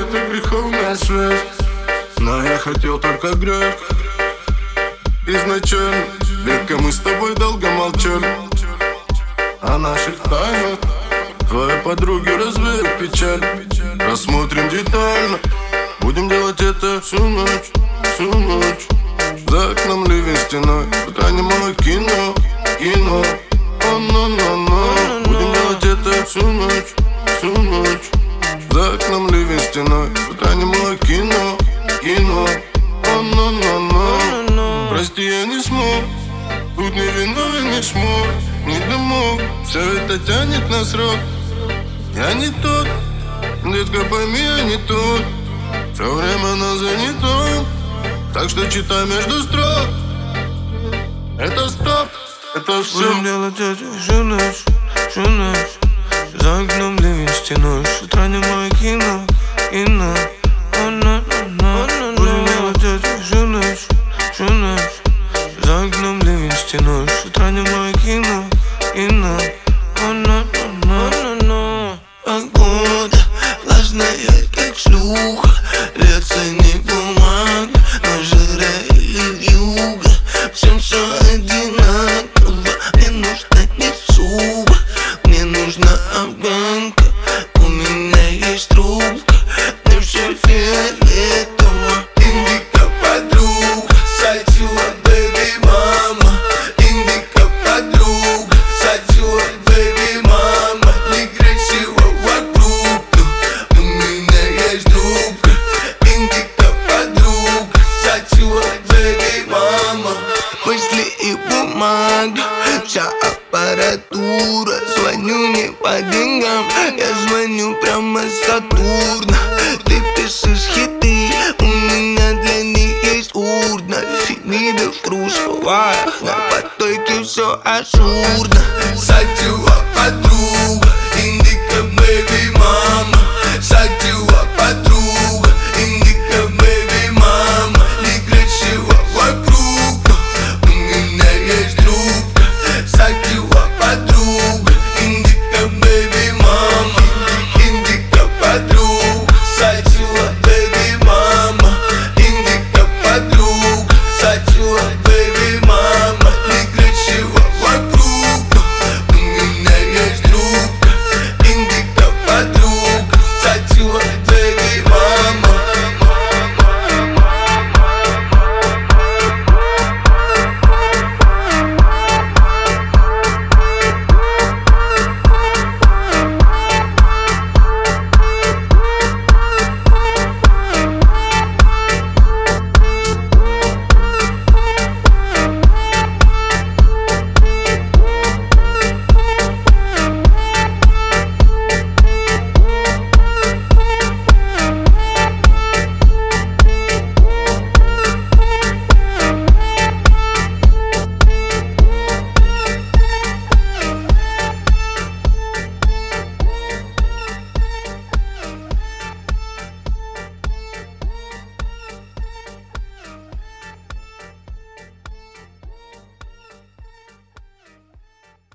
это греховная связь, но я хотел только грех. Изначально, века мы с тобой долго молчали о наших тайнах. Твои подруги развеют печаль. Рассмотрим детально. Будем делать это всю ночь, всю ночь. За окном ливень стеной, утра немало кино, кино. Будем делать это всю ночь, всю ночь. За окном ливень стеной, утра немало кино, кино. Прости, я не смог, тут не виновен, не смог, не домог. Все это тянет на срок. Я не тот, детка, пойми, я не тот. Все время на занятом, так что читай между строк. Это стоп, это все. Будем делать это всю ночь, всю ночь. За окном ливень стеной, с утра немое кино, кино. Будем делать это всю ночь, всю ночь. За окном ливень стеной, с утра немое кино, кино. Погода влажная, как шлюха. Льется не бумага, но жира и вьюга. Всем все одинаково. Мне нужна не шуба, мне нужна афганка. У меня есть трубка, мне все фиолетово. Индика подруга, сатила бэби мама. Индика подруга, сатила бэби мама. Некрасиво вокруг, но у меня есть трубка. Индика подруга, сатила бэби мама. Мысли и бумага, вся аппаратура. Звоню не по деньгам, я звоню прямо с Сатурна. Ты пишешь хиты, у меня для них есть урна. Фемида в трусовых, на потоке все ажурно.